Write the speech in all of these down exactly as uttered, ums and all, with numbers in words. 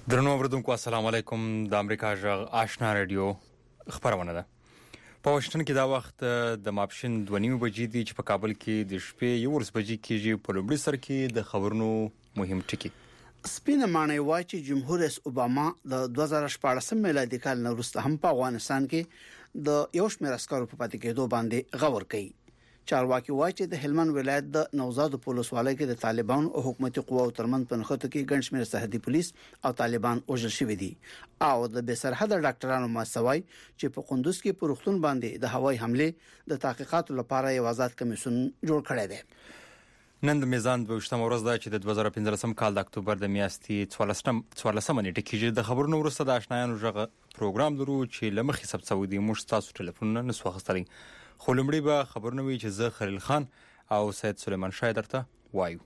درنو اوریدونکو السلام علیکم. د امریکا جغ آشنا رادیو خبرونه ده. په واشنگټن کې دا وخت د ماپښین دوه نیمې بجې دي چې په کابل کې د شپې یو ورځ بجې کېږي. په لومړي سر کې د خبرونو مهم ټکي. سپینه معنی وایي چې جمهور رئیس اوباما د دوه زره شپاړس میلادي کال نه وروسته هم په افغانستان کې د یو شمېر عسکرو په پاتې کېدو باندې غور کوي. چارواکي وایي چې د هلمند ولایت د نوزاد پولیسوالۍ کې د طالبان او حکومتي قواو ترمنځ په نښته کې ګڼ شمېر سرحدي پولیس او طالبان وژل شوي دي او د بې سرحده ډاکټرانو ماسوي چې په قندوز کې په روغتون باندې د هوایي حمله د تحقیقاتو لپاره یو آزاد کمیسیون جوړ کړی دی. نن د میزان دوه ویشتمه ورځ ده چې د دوه زره پنځلسم کال د اکتوبر د میاشتې څوارلسمه نیټه کېږي. د خبرونو وروسته د آشنایانو غږ پروګرام لرو چې له مخې ثبت شوی دی. موږ تاسو ټلیفونونه نسو اخیستلی، خو لومړی به خبرونه وي چې زه خلیل خان او سید سلیمان شاه درته وایو.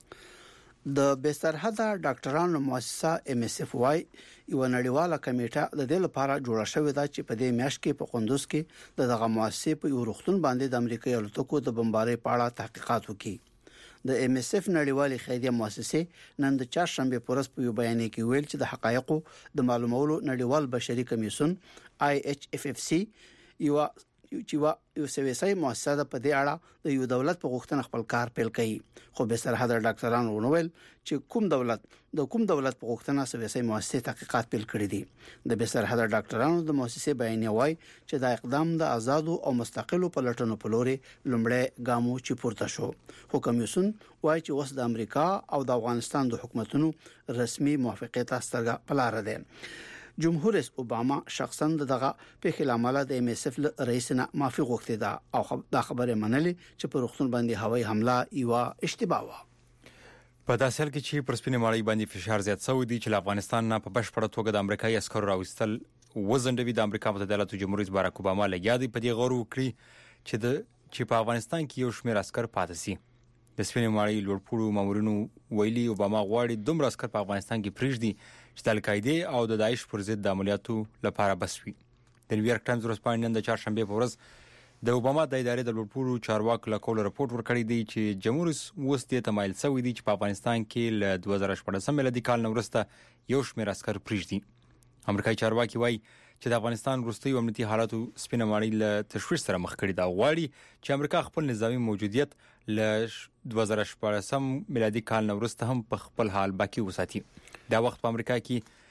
د بې سرحده ډاکټرانو مؤسسه ام اس اف واي یو نړیواله کمیټه د دې لپاره جوړه شوې ده چې په دې میاشت کې په قندوز کې د دغه مؤسسې په یو روغتون باندې د امریکایي الوتکو د بمبارۍ په اړه تحقیقات وکړي. د ام اس اف نړیوالې خیریه مؤسسه نن د چهارشنبه په ورځ په یو بیان کې ویل چې د حقایقو د معلومولو نړیوال بشري کمیسیون آی ایچ اف اف سی یو چې یو سویسي مؤسسه په دې اړه د یو دولت په غوښتنه خپل کار پیل کړي. خو به سرحد ډاکټرانو ونویل چې کوم دولت د کوم دولت په غوښتنه سویسي مؤسسه تحقیقات پیل کړي دي. د به سرحد ډاکټرانو د مؤسسې بیان وایي چې دا اقدام د آزادو او مستقلو پلټنو په لوري لومړی ګام چې پورته شو. خو کمیسیون وایي چې اوس د امریکا او د افغانستان د حکومتونو رسمي موافقت سترګه پلار ده. جمهور رئیس اوباما شخصا دغه په خلاماله د ام اس اف رئیس نه معافي غوښتي ده او دا خبره منلې چې په روغتون باندې هوایي حمله یو اشتباه و. په داسې حال کې چې پر سپینې ماړی باندې فشار زیات شوی دی چې افغانستان نه په بشپړه توګه د امریکایي عسکرو راوستل وزندوي. د امریکا متحده ایالاتو جمهور رئیس باراک اوباما لګیا دی په دې غور وکړي چې د چې په افغانستان کې یو شمېر عسکر پاتې شي. د سپینې ماړی لوړپوړو مامورینو ویلي اوباما غواړي دومره عسکر په افغانستان کې پرېږدي چې د القاعده او د داعش پر ضد د عملیاتو لپاره بس وي. د نیویارک ټایمز ورځپاڼې نن د چهارشنبه په ورځ د اوباما د ادارې د لوړپوړو چارواکو له قوله راپور ورکړی دی چې جمهور رئیس اوس دې ته مایل شوی دی چې په افغانستان کې له دوه زره شپاړسم میلادي کال نه وروسته یو شمېر عسکر پرېږدي. امریکایي چارواکي وایي چې د افغانستان وروستي امنیتي حالاتو سپینه ماړی له تشویش سره مخ کړي دا غواړي چې امریکا خپل نظامی موجودیت له دوه زره شپاړسم میلادي کال نه وروسته هم په خپل حال باقی وساتي. دا وخت په امریکا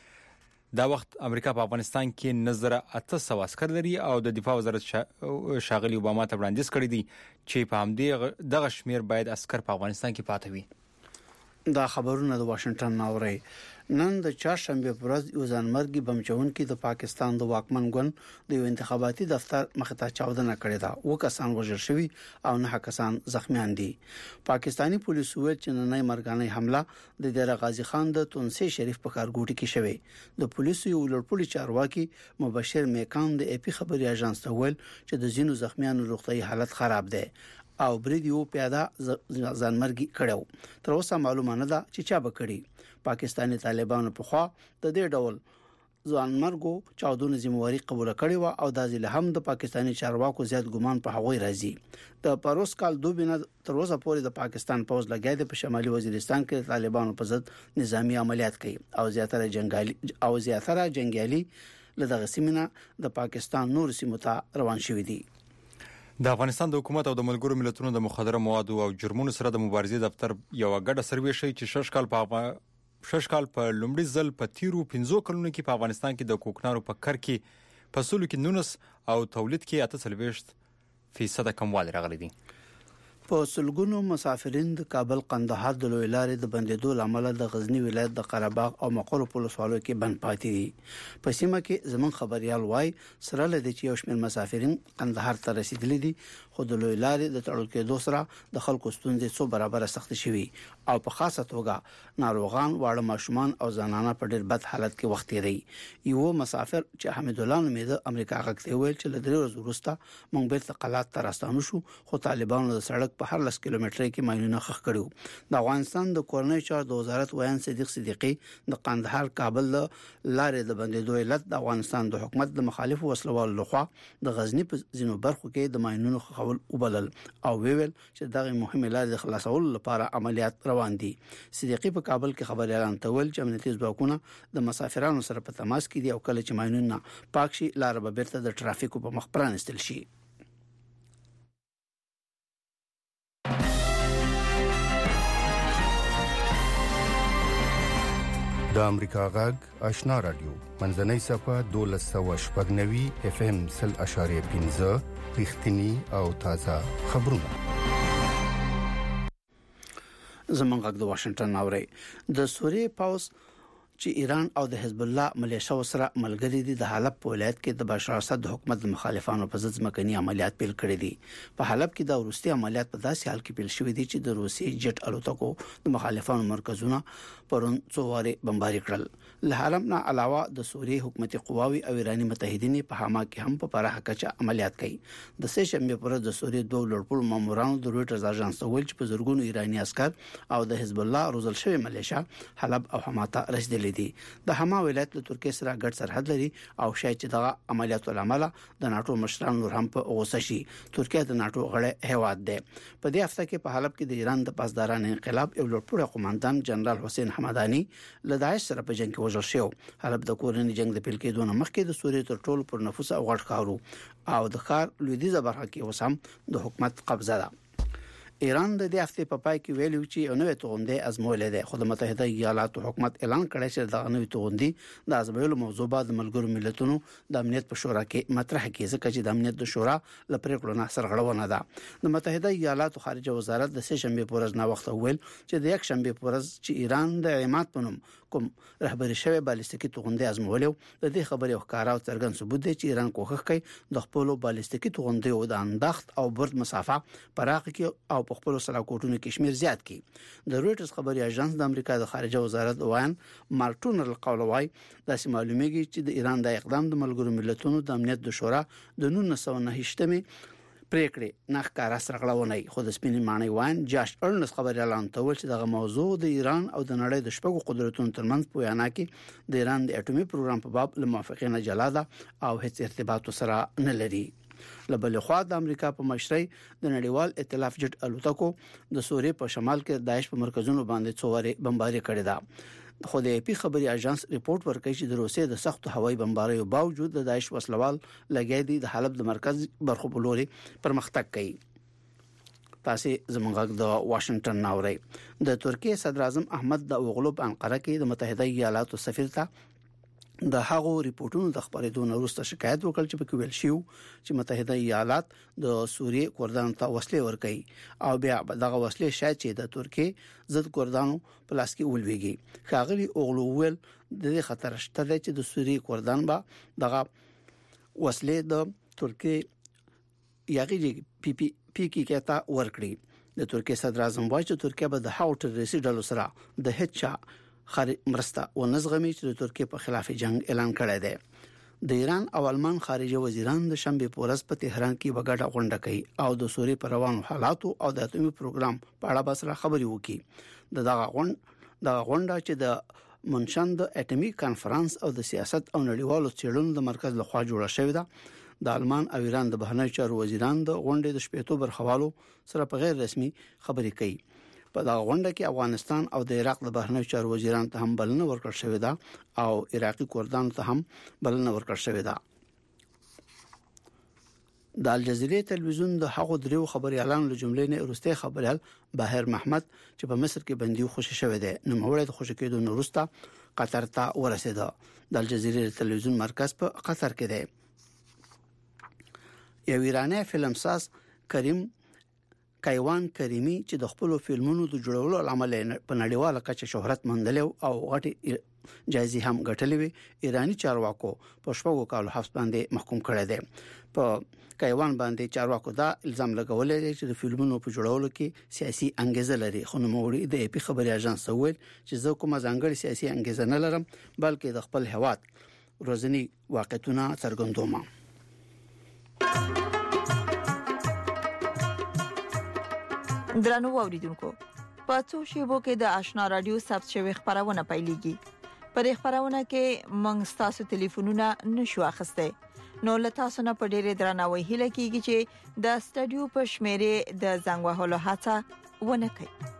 کې دا وخت امریکا په افغانستان کې نظر اته سوه عسكر لري او د دفاع وزارت شا... شاغلي اوباما ته وړاندیز کړی دی چې په همدې دغه شمیر باید عسكر په افغانستان کې پاتې وي. دا خبرونه د واشنگټن ناوري. نن د چهارشنبه په ورځ یو ځانمرګي بمچونکي د پاکستان د واکمن ګوند د یو انتخاباتي دفتر مخ ته چاودنه کړې ده. و کسان وژل شوي او نه کسان زخمیان دي. پاکستانی پولیسو ویل چې نننۍ مرګانه حمله د دره غازی خان د تونسي شریف په کارګوټي کې شوه. د پولیسو یو لوړپوړي چارواکي مبشر میکان د اپی خبري اژانس ته ویل چې د زینو زخمیانو روغتي حالت خراب ده او بریدیو پیاده ځانمرګي کړو. تر اوسه معلومه نه ده چې چا به کړی. پاکستانی طالبانو په خوا د دې ډول ځانمرګو چاودنو ذمہواری قبول کړی و او د ځله هم د پاکستانی چارواکو زیات ګمان په هغوی راځي. د پروس کال دوبینه تر اوسه پورې د پاکستان پوز لګیا دی په شمالي وزیرستان کې د طالبانو په ضد نظامی عملیات کوي او زیاتره جنگالي او زیاتره جنگالي لدغه سیمه د پاکستان نور سیمو ته روان شوي دي. د افغانستان د حکومت او د ملګرو ملتونو د مخدره موادو او جرمونو سره د مبارزې دفتر یو غډه سروې شي چې شش کال په شش کال په لومړي ځل په تیرو پنځو کلونو کې په افغانستان کې د کوکنارو په کر کې په سلو کې نونس او تولید کې اته څلوېښت فیصد کموالی راغلی دی. په سلګونو مسافرین د کابل قندهار د لوی لارې د بندیدو لامل د غزنی ولایت د قرهباغ او مقر پولیسوالو کې بند پاتې دي. په سیمه کې زمون خبريال وای سره لدی چې یو شمېر مسافرین قندهار ته رسیدلي دي خو د لوی لارې د تړل کېدو سره د خلکو ستونزې څو برابر سخت شوي او په خاصه توګه ناروغان واړه ماشومان او زنانه په ډېر بد حالت کې وخت لري. یو مسافر چې حمید الله نومې د امریکا غکته ویل چې لدی ورځ وروسته مونږ بیرته قلات ته راستانو شو خو طالبانو د سړک په هر لس کیلومتر کې ماینونه خښ کړو. د افغانستان د کورنۍ چارو د وزارت ویان صدیق صدیقي د قندهار کابل لارې د بندیدو علت د افغانستان د حکومت د مخالفو وسلوالو لخوا د غزنی په ځینو برخو کې د ماینونو خښول وبلل او ویل چې دغه مهمه لارې د خلاصولو لپاره عملیات روان دي. صدیقي په کابل کې خبري اعلان تول چې امنیتي ځواکونه د مسافرانو سره په تماس کې دي او کله چې ماینونه پاک شي لار به بیرته د ټرافیکو په مخ پرانستل شي. د امریکا غږ آشنا رادیو منځنۍ صفه دولس سوه شپږ نوي اف ام سل اشاریه پنځه رښتینی او تازه خبرونه. زمونږ غږ د واشنگټن اوري. د سوریې پاوس چې ایران او د حزب الله ملیشیا سره ملګری دي د حلب په ولایت کې د بشار اسد د حکومت مخالفانو په ضد ځمکني عملیات پیل کړي دي. په حلب کې د روسي عملیات په داسې حال کې پیل شوې دي چې د روسي جټ الوتکو د مخالفانو مرکزونه پرون څواري بمباري کړل. له حرم نه علاوه د سوریې حکومتي قواوي او ایرانی متحدین په حما کې هم په پراخه کچه عملیات کوي. د سه شنبه پر د سوریې دوه لړپوړ مامورانو د رويټرز اژانس ته ویل چې په زرګونو ایرانی عسكر او د حزب الله روزل شوی ملیشیا حلب او حما ته رسیدلي دي. د حما ولایت له ترکیه سره ګډ سرحد لري او شاید چې دغه عملیاتو لامل د ناتو مشران نور هم په غوسه شي. ترکیه د ناتو غړی هیواد دی. په دې هفته کې په حلب کې د ایران د پاسداران انقلاب یو لړپوړ قوماندان جنرال حسین حمدانی له داعش سره په جنگ کې وژل شو. حلب د کورنۍ جنگ د پیل کېدو نه مخکې د سوریې تر ټولو پر نفوس او غټ ښارو او د ښار لویدیځه برخه کې اوس هم د حکومت قبضه ده. ایران د دې هفته په پای کې ویلي چې یو نوې توغندي ازمویل دی. خو د متحده ایالاتو حکومت اعلان کړی چې دا نوې توغندي د ازمویلو موضوع بعد ملګرو ملتونو د امنیت په شورا کې مطرح کیږي ځکه چې د امنیت د شورا ل پریکړو نه سرغړونه ده. د متحده ایالاتو خارجه وزارت د سه شنبه په ورځ نه وخت ویل چې د یک شنبه په ورځ چې ایران د عماد په نوم کوم رهبری شوی بالستیکي توغندي ازمویل د دې خبرې ښکارا او څرګند ثبوت دی چې ایران کوښښ کوي د خپل بالستیکي توغندي او د انداخت او برد مسافه پراخه کې او په خپل سره کوټونو کې شمیر زیات کی. د رويټرز خبري اژانس د امریکا د خارجه وزارت وایان مارټون القول وای د معلومیږي چې د ایران د اقدام د ملګرو ملتونو د امنیت د شورا د نولس سوه نهه شتمه پریکړې نه ښکارا سرغړونه خو د سپینې معنی وان جاش ارنس خبري اعلان تول چې دغه موضوع د ایران او د نړۍ د شپږو قدرتونو ترمنځ په وینا کې د ایران د اټومي پروګرام په باب له موافقې جلا ده او هیڅ ارتباط سره نه لري. لبل خو د امریکا په مشرۍ د نړیوال ائتلاف جټ الوتکو د سوریې په شمال کې داعش په مرکزونو باندې څواري بمباري کړې ده. خو د اپی خبري اژانس ریپورت ورکړي چې د روسیې د سخت هوایي بمباریو باوجود د داعش وسلوال لګیا دي د حلب د مرکز برخو په لوري پرمختګ کوي. تاسو زموږ د واشنگټن ناوړي. د ترکیه صدر اعظم احمد داوغلو په انقره کې د متحده ایالاتو سفیر ته د هغو ریپورتونو د خبرېدو نه وروسته شکایت وکړ چې په کویل شو چې متحده ایالات د سوریې کردانو ته وسلې ورکړي او بیا دغه وسلې شاید چې د ترکیه ضد کردانو په لاس کې ولويږي. خاغلی اوغلوول د دې خطر شته چې د سوریې کردان به دغه وسلې د ترکیه یاغي پی پی پی کې کېتا ورکړي. د ترکیه صدر اعظم وایي چې ترکیه به د هاو ټرریسي ډلو سره د هڅه خارج مرسته او نظغمي چې د ترکیه په خلاف جنگ اعلان کړی دی. د ایران او المان خارجه وزیران د شنبه په ورځ په تهران کې وګړه غونډه کوي او د سوریې پر روانو حالاتو او د اټومي پروګرام په اړه بسره خبري وکړي. د دغه غونډه د غونډه چې د منشن د اټومي کانفرنس او د سیاست او نړیوالو څېړنو د مرکز لخوا جوړه شوې ده. د المان او ایران د بهرنیو چارو وزیران د غونډې د شپږو برخوالو سره په غیر رسمي خبري کوي. په دا غونډه کې افغانستان او د عراق د بهرنیو چارو وزیران ته هم بلنه ورکړل شوې ده او عراقي کردانو ته هم بلنه ورکړل شوې ده. د الجزیره تلویزیون د هغو دریو خبري اعلان له جملې نه ورسته خبريال باهر محمد چې په مصر کې بندي خوشی شوې ده نو موړې د خوشی کېدو نه وروسته قطر ته ورسېده. د الجزیره تلویزیون مرکز په قطر کې دی. یو ایرانی فلمساز کریم کایوان کریمی چې د خپل فلمونو د جوړولو عمل په نړیواله کچه شهرت موندل او غټي جایزې هم ګټلې وي. ایرانی چارواکو په شپږو کالو حبس باندې محکوم کړی دی. په کایوان باندې چارواکو دا الزام لګولې دی چې د فلمونو په جوړولو کې سیاسي انګیزه لري. خو نوموړي د اپی خبري اژانس ویل چې زه کومه ځانګړې سیاسي انګیزه نه لرم بلکې د خپل هواد روزنی واقعیتونه څرګندوم. درنو اوریدونکو په څو شیبو کې د آشنا رادیو ثبت شوی خبرونه پیلېږي. پر خبرونه کې موږ تاسو ټلیفونونه نشو اخیسته، نو له تاسو نه په ډېر درناوي هیله کیږي چې د سټډیو په شمیره د زنګ وهلو هڅه ونه کړئ.